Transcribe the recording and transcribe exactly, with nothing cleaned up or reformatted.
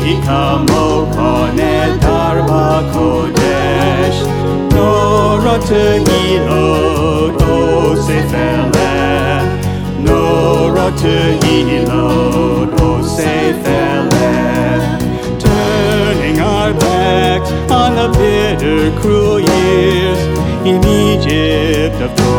Kamo Kone Darba Kodesh Nora Tehilo Do Sefele Nora Tehilo Do Sefele Turning our backs on the bitter cruel years in Egypt of